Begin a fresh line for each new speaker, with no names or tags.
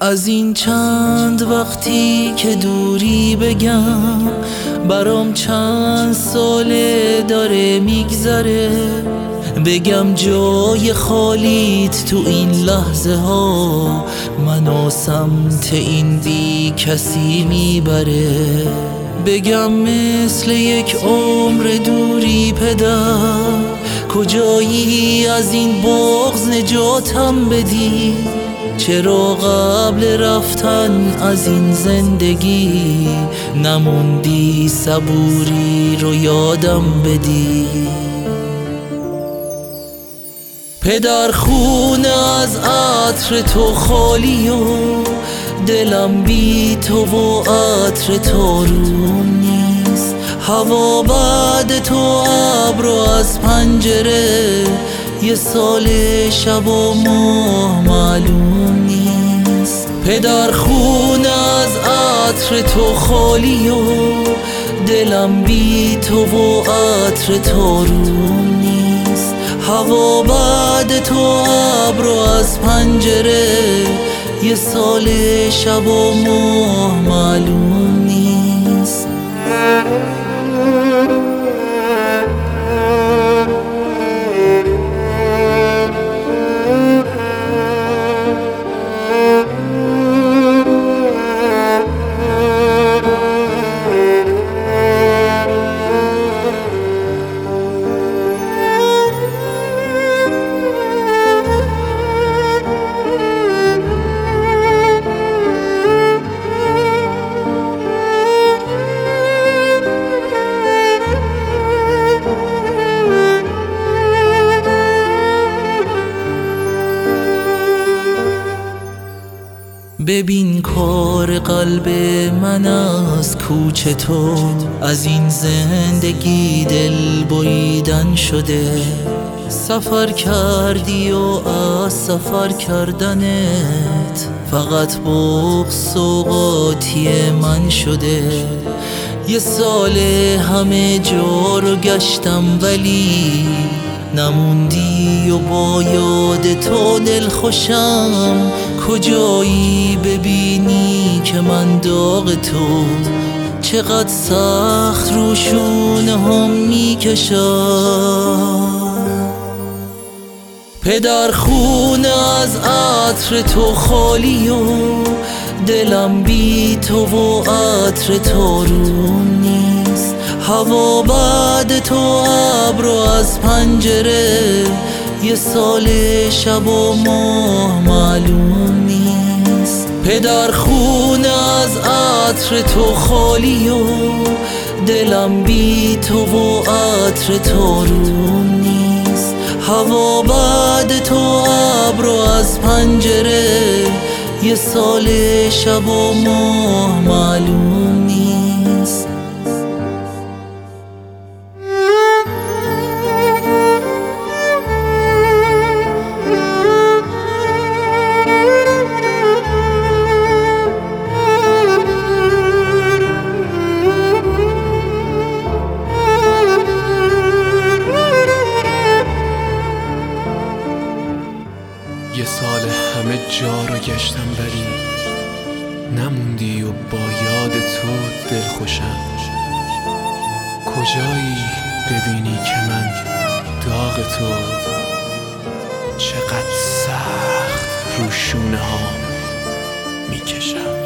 از این چند وقتی که دوری بگم، برام چند ساله داره میگذره. بگم جای خالیت تو این لحظه ها منو سمت این بی کسی میبره. بگم مثل یک عمر دوری پدر، کجایی از این بغض نجاتم بدی؟ چرا قبل رفتن از این زندگی نموندی صبوری رو یادم بدی؟ پدر خونه از عطر تو خالی و دلم بی تو و عطر تو روم نیست. هوا بعد تو ابر و از پنجره یه سال شب و ماه معلوم نیست. پدر خونه از عطر تو خالی و دلم بی تو و عطر تو روم نیست. هوا بعد تو ابر و از پنجره یه سال شب و ماه معلوم نیست. ببین کار قلب من از کوچ تو، از این زندگی دل بریدن شده. سفر کردی و از سفر کردنت فقط بغض و قاطی من شده. یه سال همه جا رو گشتم ولی نموندی و با یاد تو دل خوشم. کجایی ببینی که من داغ تو چقدر سخت رو شونه هم میکشم. پدر خونه از عطر تو خالی و دلم بی تو و عطر تو روم نیست. هوا بعد تو ابر و از پنجره یه سال شب و ماه معلوم نیست. پدر خونه از عطر تو خالی و دلم بی تو و عطر تو روم نیست. هوا بعد تو ابر و از پنجره یه سال شب و ماه معلوم نیست.
یه سال همه جا رو گشتم ولی نموندی و با یاد تو دل خوشم. کجایی ببینی که من داغ تو چقدر سخت رو شونه ها میکشم.